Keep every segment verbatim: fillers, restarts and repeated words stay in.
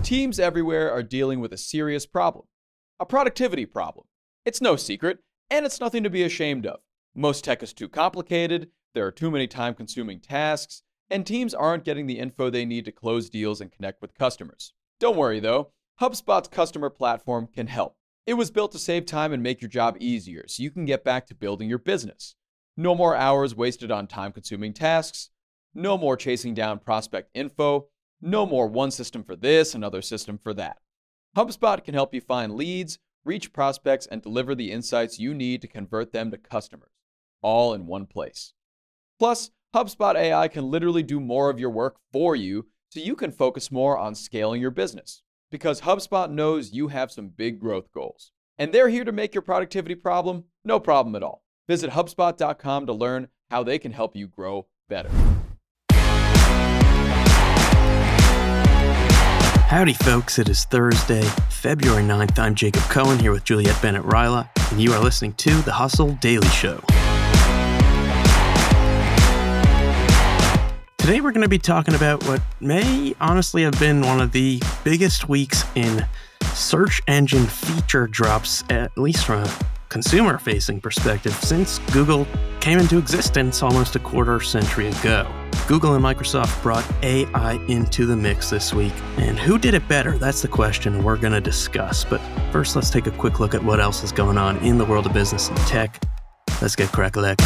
Teams everywhere are dealing with a serious problem, a productivity problem. It's no secret, and it's nothing to be ashamed of. Most tech is too complicated, there are too many time-consuming tasks, and teams aren't getting the info they need to close deals and connect with customers. Don't worry though, HubSpot's customer platform can help. It was built to save time and make your job easier so you can get back to building your business. No more hours wasted on time-consuming tasks, no more chasing down prospect info, no more one system for this, another system for that. HubSpot can help you find leads, reach prospects, and deliver the insights you need to convert them to customers, all in one place. Plus, HubSpot A I can literally do more of your work for you so you can focus more on scaling your business. Because HubSpot knows you have some big growth goals. And they're here to make your productivity problem no problem at all. Visit HubSpot dot com to learn how they can help you grow better. Howdy, folks. It is Thursday, February ninth. I'm Jacob Cohen here with Juliette Bennett-Ryla, and you are listening to The Hustle Daily Show. Today we're going to be talking about what may honestly have been one of the biggest weeks in search engine feature drops, at least from a consumer-facing perspective, since Google came into existence almost a quarter century ago. Google and Microsoft brought A I into the mix this week, and who did it better? That's the question we're going to discuss. But first, let's take a quick look at what else is going on in the world of business and tech. Let's get crack-a-lack.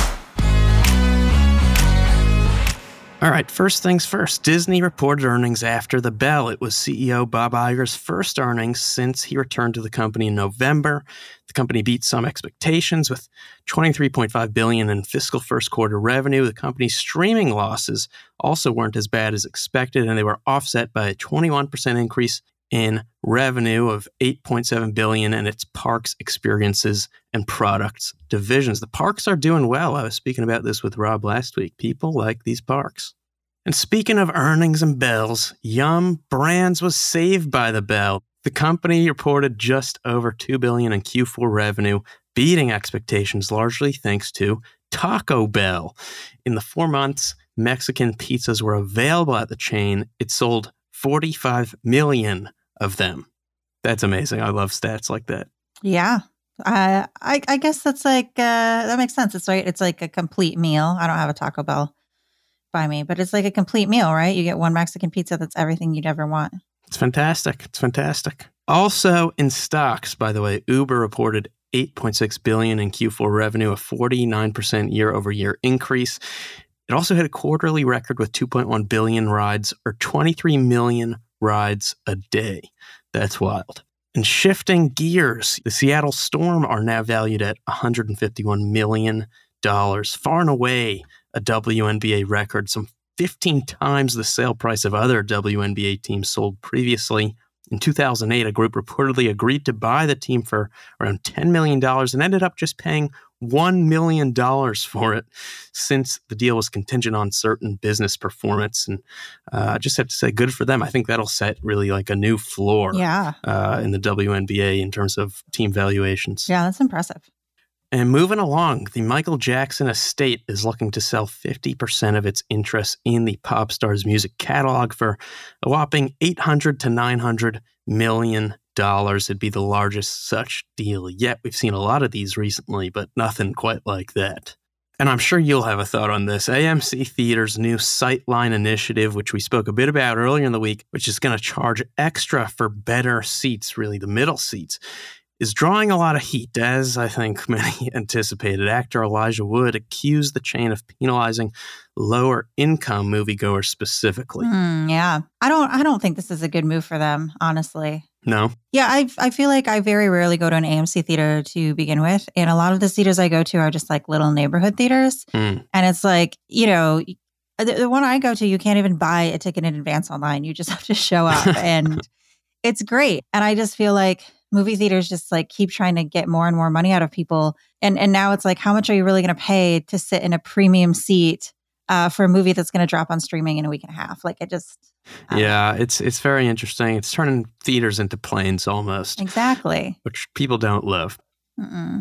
All right, first things first. Disney reported earnings after the bell. It was C E O Bob Iger's first earnings since he returned to the company in November. The company beat some expectations with twenty-three point five billion dollars in fiscal first quarter revenue. The company's streaming losses also weren't as bad as expected, and they were offset by a twenty-one percent increase in revenue of eight point seven billion dollars in its parks, experiences, and products divisions. The parks are doing well. I was speaking about this with Rob last week. People like these parks. And speaking of earnings and bells, Yum! Brands was saved by the bell. The company reported just over two billion dollars in Q four revenue, beating expectations largely thanks to Taco Bell. In the four months Mexican pizzas were available at the chain, it sold forty-five million of them. That's amazing. I love stats like that. Yeah. Uh, I, I guess that's like, uh, that makes sense. It's right. It's like a complete meal. I don't have a Taco Bell by me, but it's like a complete meal, right? You get one Mexican pizza that's everything you'd ever want. It's fantastic. It's fantastic. Also in stocks, by the way, Uber reported eight point six billion dollars in Q four revenue, a forty-nine percent year-over-year increase. It also hit a quarterly record with two point one billion rides, or twenty-three million rides a day. That's wild. And shifting gears, the Seattle Storm are now valued at one hundred fifty-one million dollars, far and away a W N B A record, some fifteen times the sale price of other W N B A teams sold previously. In two thousand eight, a group reportedly agreed to buy the team for around ten million dollars and ended up just paying one million dollars for it, since the deal was contingent on certain business performance. And uh, I just have to say, good for them. I think that'll set really like a new floor yeah. uh, in the W N B A in terms of team valuations. Yeah, that's impressive. And moving along, the Michael Jackson estate is looking to sell fifty percent of its interest in the pop star's music catalog for a whopping eight hundred to nine hundred million dollars. It'd be the largest such deal yet. We've seen a lot of these recently, but nothing quite like that. And I'm sure you'll have a thought on this. A M C Theater's new Sightline initiative, which we spoke a bit about earlier in the week, which is going to charge extra for better seats, really the middle seats, is drawing a lot of heat, as I think many anticipated. Actor Elijah Wood accused the chain of penalizing lower-income moviegoers specifically. Mm, yeah, I don't. I don't think this is a good move for them, honestly. No. Yeah, I I feel like I very rarely go to an A M C theater to begin with, and a lot of the theaters I go to are just like little neighborhood theaters, mm. and it's like, you know, the, the one I go to, you can't even buy a ticket in advance online. You just have to show up, and it's great. And I just feel like movie theaters just like keep trying to get more and more money out of people. And and now it's like, how much are you really going to pay to sit in a premium seat uh, for a movie that's going to drop on streaming in a week and a half? Like it just... Yeah, it's it's very interesting. It's turning theaters into planes almost. Exactly. Which people don't love. Mm-mm.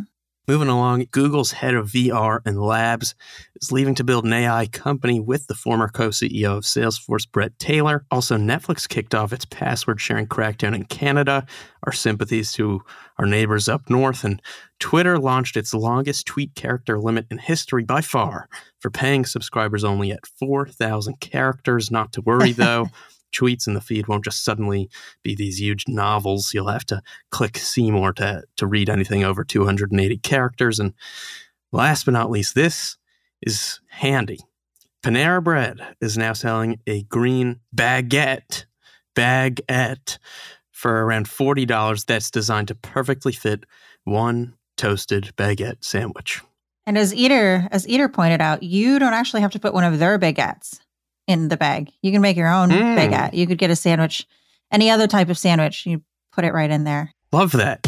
Moving along, Google's head of V R and labs is leaving to build an A I company with the former co-C E O of Salesforce, Bret Taylor. Also, Netflix kicked off its password-sharing crackdown in Canada. Our sympathies to our neighbors up north. And Twitter launched its longest tweet character limit in history by far for paying subscribers only at four thousand characters. Not to worry, though. Tweets in the feed won't just suddenly be these huge novels. You'll have to click see more to, to read anything over two hundred eighty characters. And last but not least, this is handy. Panera Bread is now selling a green baguette, baguette for around forty dollars that's designed to perfectly fit one toasted baguette sandwich. And as Eater, as Eater pointed out, you don't actually have to put one of their baguettes in the bag. You can make your own mm. baguette. You could get a sandwich, any other type of sandwich. You put it right in there. Love that.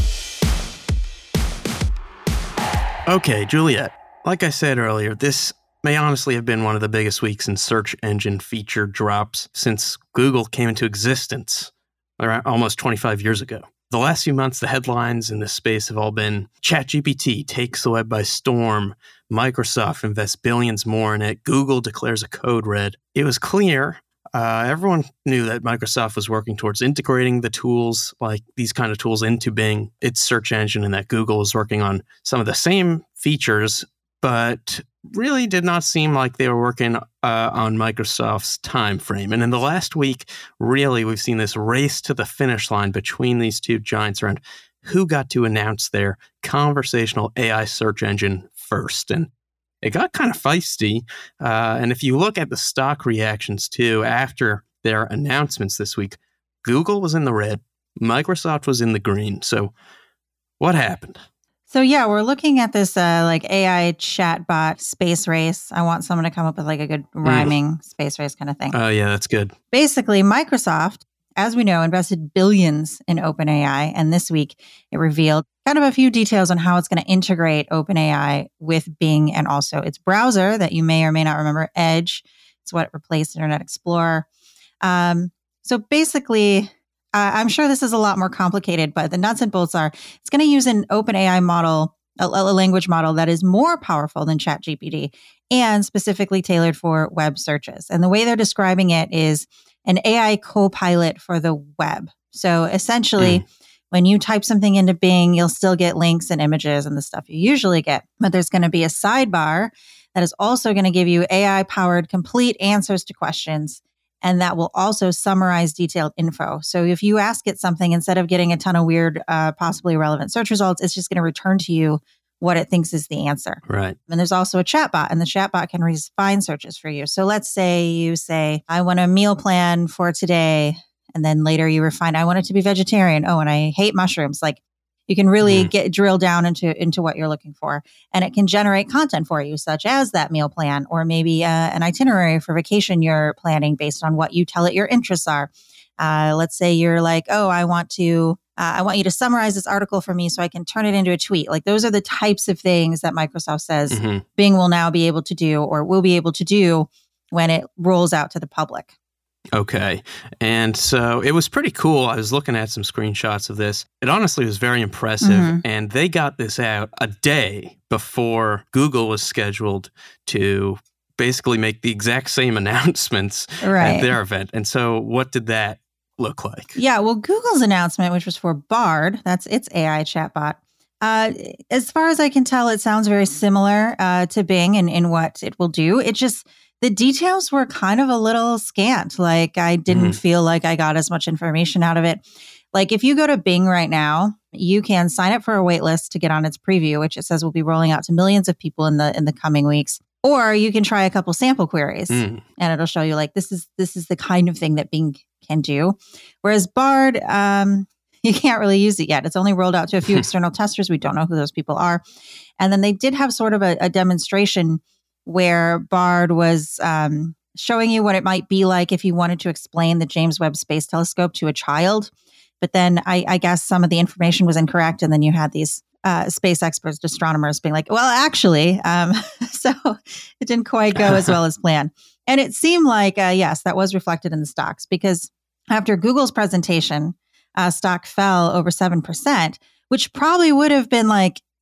Okay, Juliet, like I said earlier, this may honestly have been one of the biggest weeks in search engine feature drops since Google came into existence around almost twenty-five years ago. The last few months, the headlines in this space have all been ChatGPT takes the web by storm, Microsoft invests billions more in it, Google declares a code red. It was clear, uh, everyone knew that Microsoft was working towards integrating the tools, like these kind of tools, into Bing, its search engine, and that Google was working on some of the same features, but really did not seem like they were working uh, on Microsoft's time frame. And in the last week, really, we've seen this race to the finish line between these two giants around who got to announce their conversational A I search engine first. And it got kind of feisty. Uh, and if you look at the stock reactions, too, after their announcements this week, Google was in the red, Microsoft was in the green. So what happened? So yeah, we're looking at this uh, like A I chatbot space race. I want someone to come up with like a good rhyming mm. space race kind of thing. Oh yeah, that's good. Basically, Microsoft, as we know, invested billions in OpenAI, and this week it revealed kind of a few details on how it's going to integrate OpenAI with Bing and also its browser that you may or may not remember, Edge. It's what replaced Internet Explorer. Um, so basically, Uh, I'm sure this is a lot more complicated, but the nuts and bolts are it's going to use an OpenAI model, a, a language model that is more powerful than ChatGPT and specifically tailored for web searches. And the way they're describing it is an A I co-pilot for the web. So essentially, mm. when you type something into Bing, you'll still get links and images and the stuff you usually get. But there's going to be a sidebar that is also going to give you A I-powered complete answers to questions. And that will also summarize detailed info. So if you ask it something, instead of getting a ton of weird, uh, possibly irrelevant search results, it's just going to return to you what it thinks is the answer. Right. And there's also a chatbot, and the chatbot can refine searches for you. So let's say you say, I want a meal plan for today. And then later you refine, I want it to be vegetarian. Oh, and I hate mushrooms. Like you can really mm. get drill down into, into what you're looking for. And it can generate content for you, such as that meal plan, or maybe uh, an itinerary for vacation you're planning based on what you tell it your interests are. Uh, let's say you're like, oh, I want to, uh, I want you to summarize this article for me so I can turn it into a tweet. Like those are the types of things that Microsoft says mm-hmm. Bing will now be able to do, or will be able to do when it rolls out to the public. Okay. And so it was pretty cool. I was looking at some screenshots of this. It honestly was very impressive. Mm-hmm. And they got this out a day before Google was scheduled to basically make the exact same announcements right. at their event. And so what did that look like? Yeah, well, Google's announcement, which was for Bard, that's its A I chatbot. Uh, as far as I can tell, it sounds very similar uh, to Bing in, in what it will do. It just... The details were kind of a little scant. Like I didn't mm. feel like I got as much information out of it. Like if you go to Bing right now, you can sign up for a wait list to get on its preview, which it says will be rolling out to millions of people in the in the coming weeks. Or you can try a couple sample queries mm. and it'll show you like this is this is the kind of thing that Bing can do. Whereas Bard, um, you can't really use it yet. It's only rolled out to a few external testers. We don't know who those people are. And then they did have sort of a, a demonstration where Bard was um, showing you what it might be like if you wanted to explain the James Webb Space Telescope to a child. But then I, I guess some of the information was incorrect. And then you had these uh, space experts, astronomers being like, well, actually, um, so it didn't quite go as well as planned. And it seemed like, uh, yes, that was reflected in the stocks because after Google's presentation, uh, stock fell over seven percent, which probably would have been like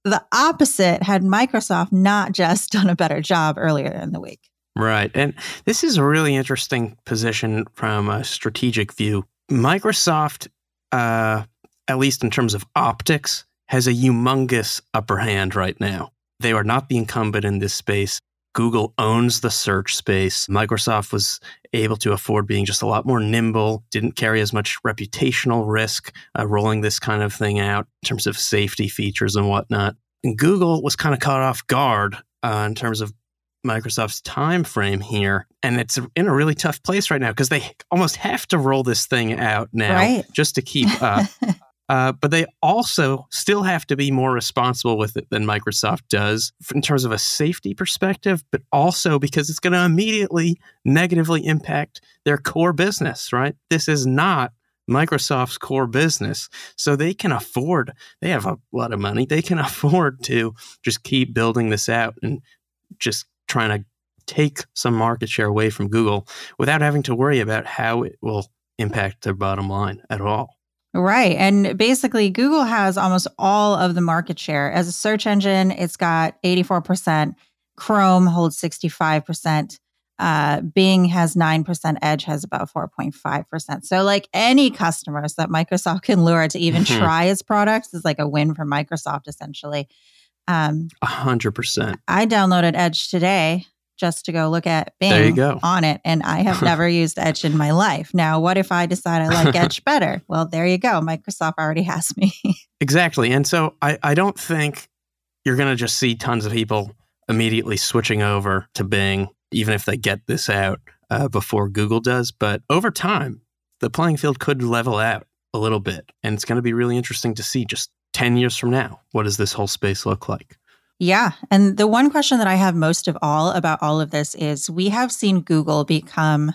the opposite had Microsoft not just done a better job earlier in the week. Right. And this is a really interesting position from a strategic view. Microsoft, uh, at least in terms of optics, has a humongous upper hand right now. They are not the incumbent in this space. Google owns the search space. Microsoft was able to afford being just a lot more nimble, didn't carry as much reputational risk uh, rolling this kind of thing out in terms of safety features and whatnot. And Google was kind of caught off guard uh, in terms of Microsoft's time frame here. And it's in a really tough place right now because they almost have to roll this thing out now right. just to keep up. Uh, but they also still have to be more responsible with it than Microsoft does in terms of a safety perspective, but also because it's going to immediately negatively impact their core business, right? This is not Microsoft's core business. So they can afford, they have a lot of money. They can afford to just keep building this out and just trying to take some market share away from Google without having to worry about how it will impact their bottom line at all. Right. And basically, Google has almost all of the market share. As a search engine, it's got eighty-four percent. Chrome holds sixty-five percent. Uh, Bing has nine percent. Edge has about four point five percent. So like any customers that Microsoft can lure to even mm-hmm. try its products is like a win for Microsoft, essentially. Um, one hundred percent. I downloaded Edge today just to go look at Bing there you go. on it. And I have never used Edge in my life. Now, what if I decide I like Edge better? Well, there you go. Microsoft already has me. Exactly. And so I, I don't think you're going to just see tons of people immediately switching over to Bing, even if they get this out uh, before Google does. But over time, the playing field could level out a little bit. And it's going to be really interesting to see just ten years from now, what does this whole space look like? Yeah. And the one question that I have most of all about all of this is we have seen Google become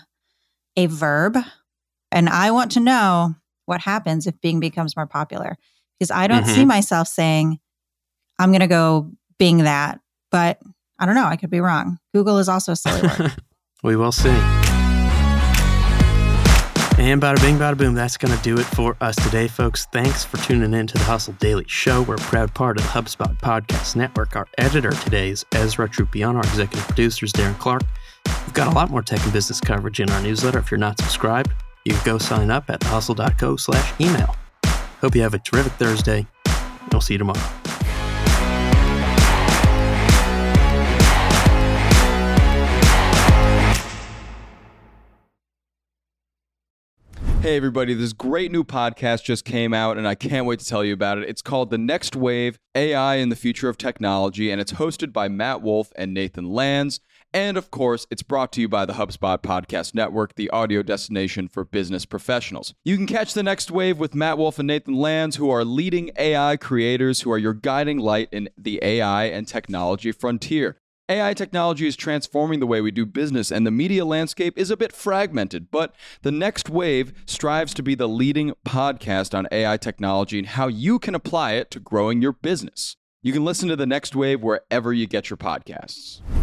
a verb. And I want to know what happens if Bing becomes more popular. Because I don't mm-hmm. see myself saying, I'm going to go Bing that. But I don't know. I could be wrong. Google is also a silly word. We will see. And bada bing, bada boom, that's going to do it for us today, folks. Thanks for tuning in to the Hustle Daily Show. We're a proud part of the HubSpot Podcast Network. Our editor today is Ezra Trupiano. Our executive producer is Darren Clark. We've got a lot more tech and business coverage in our newsletter. If you're not subscribed, you can go sign up at hustle.co slash email. Hope you have a terrific Thursday. We'll see you tomorrow. Hey everybody, this great new podcast just came out and I can't wait to tell you about it. It's called The Next Wave, A I in the Future of Technology, and it's hosted by Matt Wolf and Nathan Lands. And of course, it's brought to you by the HubSpot Podcast Network, the audio destination for business professionals. You can catch The Next Wave with Matt Wolf and Nathan Lands, who are leading A I creators who are your guiding light in the A I and technology frontier. A I technology is transforming the way we do business, and the media landscape is a bit fragmented, but The Next Wave strives to be the leading podcast on A I technology and how you can apply it to growing your business. You can listen to The Next Wave wherever you get your podcasts.